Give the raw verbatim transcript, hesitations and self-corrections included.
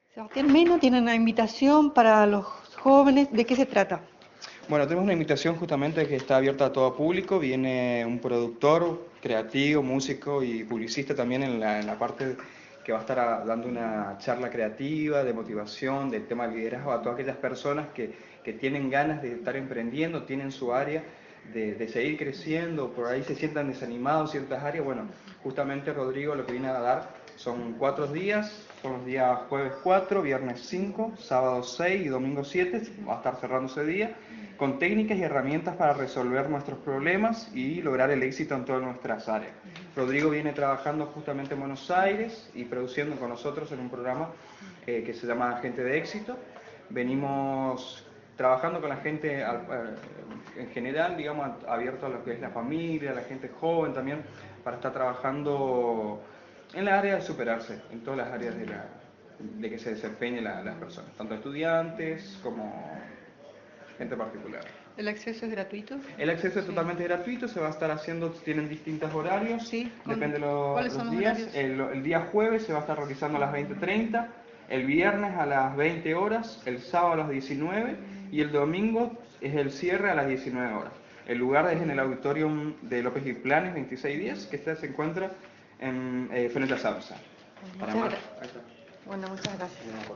Sebastián Mena tiene una invitación para los jóvenes. ¿De qué se trata? Bueno, tenemos una invitación justamente que está abierta a todo público. Viene un productor creativo, músico y publicista también en la, en la parte que va a estar a- dando una charla creativa, de motivación, del tema del liderazgo a todas aquellas personas que, que tienen ganas de estar emprendiendo, tienen su área de, de seguir creciendo, por ahí se sientan desanimados en ciertas áreas. Bueno, justamente Rodrigo lo que viene a dar son cuatro días, son los días jueves cuatro, viernes cinco, sábado seis y domingo siete, va a estar cerrando ese día, con técnicas y herramientas para resolver nuestros problemas y lograr el éxito en todas nuestras áreas. Rodrigo viene trabajando justamente en Buenos Aires y produciendo con nosotros en un programa eh, que se llama Gente de Éxito. Venimos trabajando con la gente al- eh, en general, digamos, abierto a lo que es la familia, la gente joven también, para estar trabajando en la área de superarse, en todas las áreas de, la, de que se desempeñen la- las personas, tanto estudiantes como gente particular. ¿El acceso es gratuito? El acceso es Sí. totalmente gratuito, se va a estar haciendo, tienen distintos horarios, Sí, con- depende de lo- ¿cuáles son los los días. horarios? El, el día jueves se va a estar realizando a las veinte treinta, el viernes a las veinte horas, el sábado a las diecinueve y el domingo es el cierre a las diecinueve horas. El lugar es en el auditorium de López y Planes veintiséis diez, que este se encuentra en eh, frente a Samsa. Para Muchas más. gracias. Bueno, muchas gracias.